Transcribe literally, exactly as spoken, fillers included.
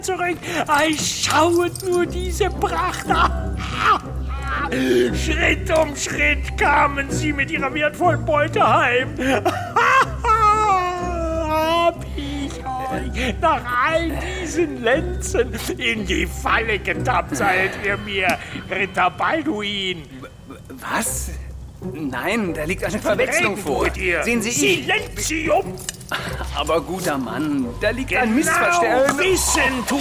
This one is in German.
zurück. Ei, schauet nur diese Pracht an. Schritt um Schritt kamen sie mit ihrer wertvollen Beute heim. Hab ich euch nach all diesen Lenzen in die Falle getappt, seid ihr mir, Ritter Balduin. Was? Nein, da liegt eine Verwechslung vor. Sehen Sie, ich... Silenzium! Aber guter Mann, da liegt Genau ein Missverständnis. wissen